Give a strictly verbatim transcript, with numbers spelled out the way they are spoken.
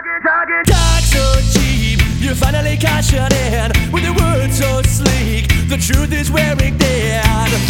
Talk so cheap, you finally cash it in with the words so sleek. The truth is wearing thin.